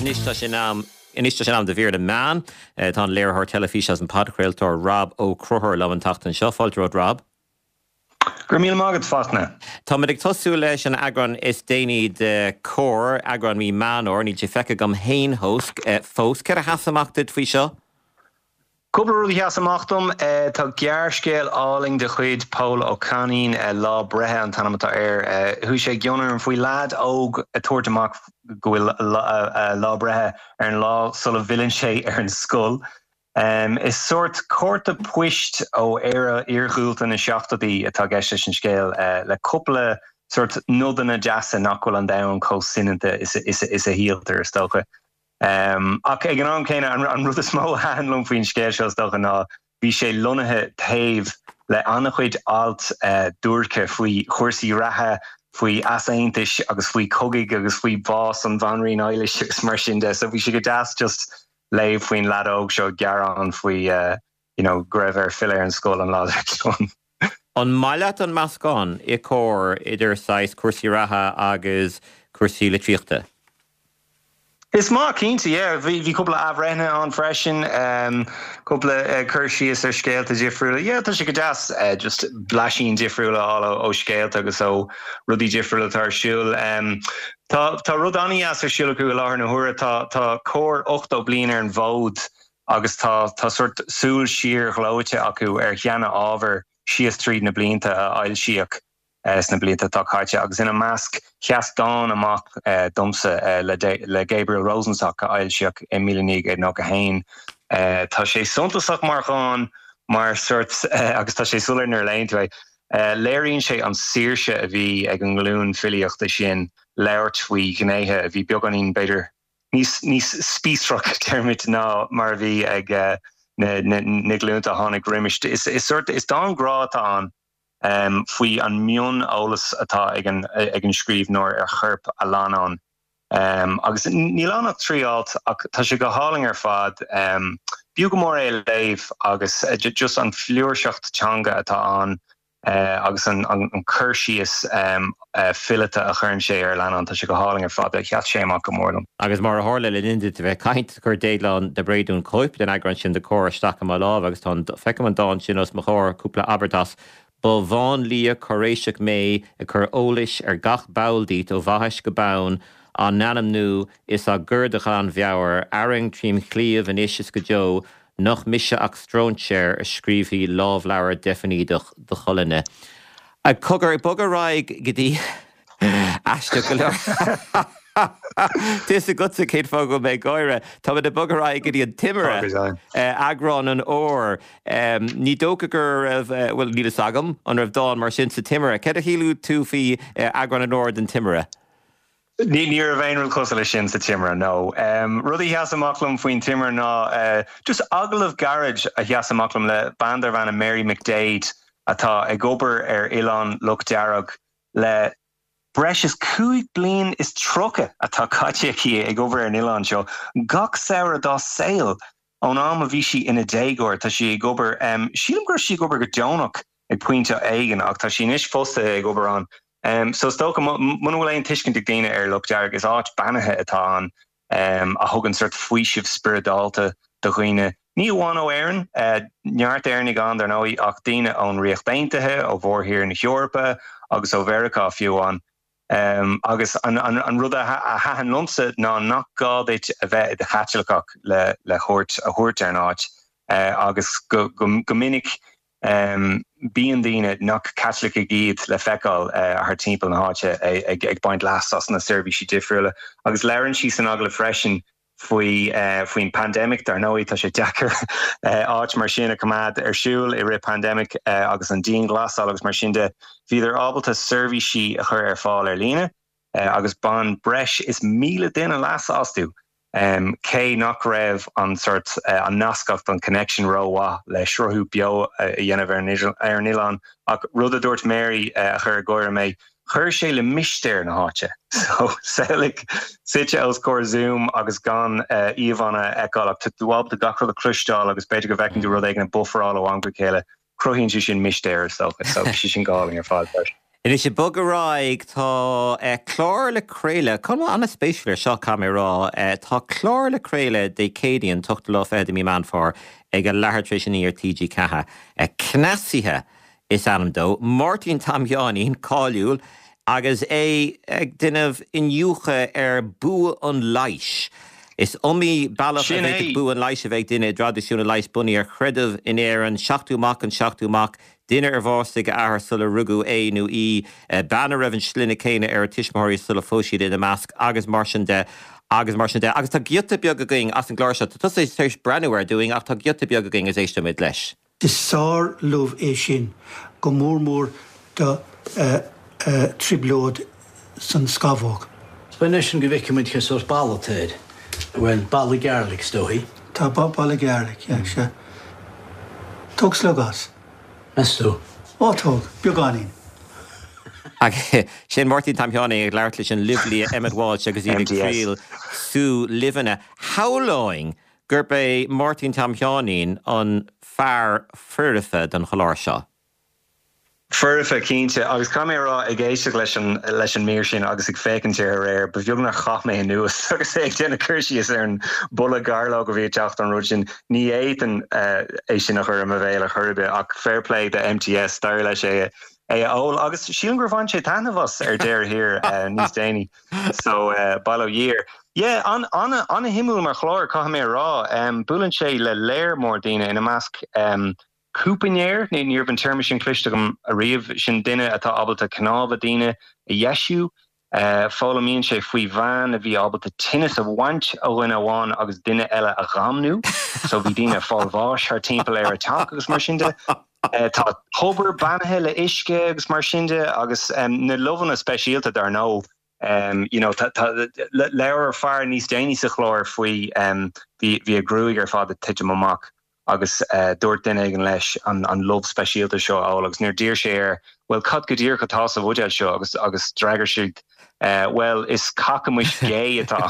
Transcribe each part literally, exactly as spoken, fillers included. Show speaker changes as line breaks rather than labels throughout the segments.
Nista sin am Inista sin am de Bhír de Man, tá léirthir telefíseas an podcréaltóir Rob Ó Cruthair le an tachtain seo. Fáilte rud, Rob.
Gur míle mágad fástanna.
Tá muid ag tosú leis an agran is déine de cór agran mí manor ní fecha gom hain hós fós. Ceir a hasamachtaid faoi seo?
Cúpla rúdaí hasamachtam, tá gearrscéal áling de chuid Paul O'Canin lá brethe an tanamatá air. Thu sé gcionar an faoi lad óg a tuairteach go bhfuil lá brethe ar an lá sulla bhillann sé ar an scoil. Um, is soort córta puist ó éire iargúilta na seachtaí atá gceiste sin scéal uh, le cúpla sort nudanna deasa nachhfuil an damn cós sinanta is a, is a, is a hialtar stocha. Um, ach ag an an céine an, an rud is mó hanlum faoin scéal seo stocha ná bhí sé lonathe taobh le annachchuid alt uh, dúrcha faoi chuirsaí ratha faoi asaintis agus faoi cogaigh agus faoi bás an bhanraín Eilish agus mar sin de, so bhí sé go deas just lei faoin lad óg seo gearán faoi uh, you know, greibh ar fill ar an scóil an láidir.
An maileat an meascán i cór idir sais cuasaí ratha agus cuasaí litríochta?
Is má cínta, yeah. Bhí cúpla abhreithne an freisin, um, cúpla uh, chuirsíos ar scéalta difriúla. Yeah, tá sé go deas uh, just blaisín difriúla ála ó scéalta agus ó rudí difriúla tar siúil. Um, tá tá rud aní as ar siúla go láthar na huaire, tá tá cór ochtó bliain ar an bhód agus tá tá sort súil siar glóite acu ar cheanna ábhar sios tríd na blianta a ail siach. Sna blianta tá caite agus ina measc cheastáin amach uh, dumsa uh, le, le Gabriel Rosenstock a ailseach i mílenig ag nach a hain. Uh, tá sé suntasach mar gáin mar sort uh, agus tá sé súlar nar leintfu. Uh, Léiríonn sé an síirse a bhí ag an glún filiochta sin leirt faoi gnéithe a bhí beag anín beidir níos níos spísrach termit ná mar bhí ag uh, na, na, na glúnta tháinig riimiist. Is, is, sort, is dá an grátá an Um, faoi an mion ólas atá ag an, ag an scríb nóir ar churp a lánán. Um, agus ní lánach tríált ach tá sé go háling ar fad um, bíú go mór é léibh agus uh, just an fliúrseacht teanga atá an uh, agus an, an, an chuirsíos um, uh, fillete a churn sé ar lánán tá sé go háling ar fad a cheat sé amach go mórlam.
Agus mar a hála le indit bheith caint gur déadlán de breidún coip den agran sin de cór stacha má láh agus tá feicim an dáin sin os mo chóir cúpla abertas Ba bháin lia choréiseach mé a chur ólis ar gach báildít ó bhathais go bán an nanam nu is a gurdach an bheabhar airing trím clíomh an isis go jo nach mise ach strónseir a scríbhí lábhleabhar definídach do cholanne. A cogur bogar raig gotí aiste go leor. Tis a gut a céad fá go mé gáire. Tá de bogarrá gotí an timire agrán an ór. Ní dócha gur bhfuil ní agam an raibh dáin mar sin sa timire. Cead a hílú tú fí agrán an ór den timire?
Ní ní a bhéinúil cosa lei sin sa timire, nó. Rudí heasamachlam faoin timire ná just agalah garage a heasamachlam le bandar bhana Mary McDade atá ag obair ar Ilan Luc Dearag le breis is cúig blian is trocha atá caite cí ag obair ar Ilan seo. Gach saoire dá saoil ón am a bhí si ina dégóir tá si ag obair. Um, sílam gur si ag obair go deonach ag puinte éigen ach tá si níos fosta ag obair an. Um, so stocha mun bhfuil éon tuiscin dig daine ar Luc Dearag is áit banathe atá an um, a thugann sort fuaisibh spiridálta do chuoine. Ní bháin ó éireann, uh, neart éirnig an dar nóí ach daine ón riach baintethe ó bhór hir na Eorpa agus ó Verica fiúán. Um, agus an, an, an rud a hahan lumsa ná nach gádait a bheith de chatsilcach le, le chóirt a chóirt ar náid uh, agus go, go, go minic um, bíon daine nach catlic a gíad le feicáil uh, a haar timppel na háte ag, ag baint lasas na servisi difriúile. Agus leirann si san agla freisin faoi uh, faoin pandemic dar nóí tá sé dechar uh, áit mar sin a cumad ar siúil i ri pandemic uh, agus an dín glasá agus mar sin de bhíidir ábalta servisi a chur ar fáil ar líne uh, agus ban breis is míle duine las asú. Um, cé nach raibh an sort uh, an nascacht an connection roá le srothú bio uh, a dhéanamh ar Ilan ach rud a dúirt Mary uh, a chur goir mé chur sé le mistéir na háte. So saoigh site os cór Zoom agus gan uh, íomhanna eáach tu dúab de gachar le cristáil agus beidir go bhecinn dú rud ag an bufferáil ó angla chéile cruhíonn si sin mistéir so so si sin gáling ar fáil.
In is sé bugaráig tá chlár le créile, chun anna spéisiúir seo camerará, tá chlár le créile dé cédaíonn tucht lá féidir mí man fór ag a lehartrééis sin ar T G Catha. Cnasithe is anam dó, Martin Tamjánín cáiliúil, agus é ag duineh inniucha ar bua an leish. Is omí bailach a bheith bua an leish a bheith duine tradiisiúna leish bunaí ar chreidir in éar an seachtúach an seachtúach, duine ar bhástig ahar sulla rugu é nó í banna raibh an slina céine ar tiismóirí sulla fóisiad in a measc agus mar sin de agus mar sin de agus tá giota beag a going as an gláir se tá sé teis brenuir doing ach tá giota beag a going is éiste mid leis.
Is sár love é sin go mór mór do triblód san scafóg.
Spáine sin go bhfeice muid chus os ballatéid, bhfuil balla gearlaigh stóí.
Tá balla gearlaigh, ag se. Tóg slugás.
Nestó.
Ó tóg, beagánín.
Ag sin Martin Tamjánín ag leart leis an libhlí Emmett Walsh agus í críal sú livanna. Howláing gur bé Martin Tamjánín an fear furifa don choláir seo?
Furifa cínte, agus camérá ag éisteach leis an mír sin agus ag fécinn ar réir, ba bheag nach chach mé nuas, agus ag déanana chuirsíos ar an bula garlá go bhí teacht an rud sin, ní éan é sin nach chur am a bhéile churbe ach fairplay de M T S dair leis é é óil agus sílan gur bhain sé tanamhas ar déir hir níos déine, so bailó dír. Yeah, an anna anna himúil mar chlár cha mé rá, um, bulann sé le léir mór daine in a measc um, cúpanéir, ní níor ban term sin clisteagam a riamh sin duine atá abalta cnábh daine a dhéisiú, uh, fólamíonn sé faoi bhean a bhí abalta tinnis a bhaint a bhain amháin agus duine eile a ghamnú, so bhí daine fáilbháis ar timpeall ar atá agus mar sin de. Uh, tá tobar banathe le isce agus mar sin de agus um, na lohanna speisialta dar nó. Um, you know, leir fear níos déine sa chlár faoi um, bhí a grúig ar fád a tiite amach agus uh, dúirt duine ag an leis an, an love speisialta seo áil agus níor dír sé ar well cad go dtír go tá sa bhuideil seo agus agus dragar siad uh, well is cacamuis gay atá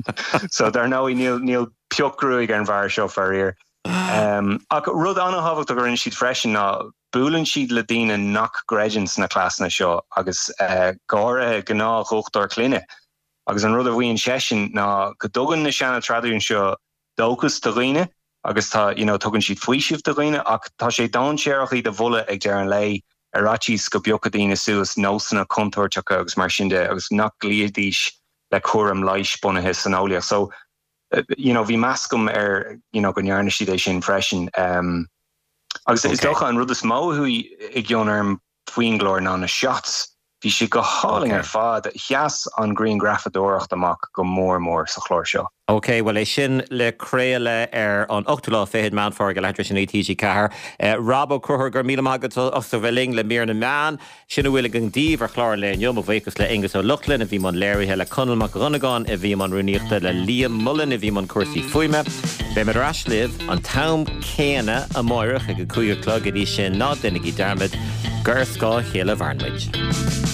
so dar nó níl níl peocrúig ar an bhar seo fear ir. Um, ach rud anna hafacht a gur in siad freisin ná bulann siad le daine nach greideans na clasna seo agus uh, gáirithe gná chuchttar cluine. Agus an rud a bhíonn sesin ná go dogan na seanna tradiún seo dóchas do riine agus tá you know, tugann siad faoisih do riine ach tá sé dáséireach í de bhula ag dear an lei a ratís go beocha daine suas nósanna contúirteach agus mar sin de agus nach líadís le cuaram leish bunathe san ólia. So Uh, you know, vi mascum er, you know, gonjarna si é sin freisin. Um, agus okay. Is docha an rud is mó hu ag gionarm fuin glór ná na shots. Vi si go háling okay. Ar fad cheas an green grafadóracht amach go mór mór sa chlór seo.
Ok, well é sin le créile ar an ochtulá féhead man far go leitris an A T G Cathair. Uh, Rabo chuthir gur míle magat os a bhfuiling le mír na man, sinna bhfuil an díomh ar chláir le niom a bhhéchas le ingus ó Luchlin, a bhí man léirithe le Conalmach Runagán, a bhí man runíochta le Liam Mullen, a bhí man cuasaí fuime. Bé mar rasliv an tam céine a moirich ag a cúigear clog a dí sin ná duine í dermid, gur scá chéile bharnmuid.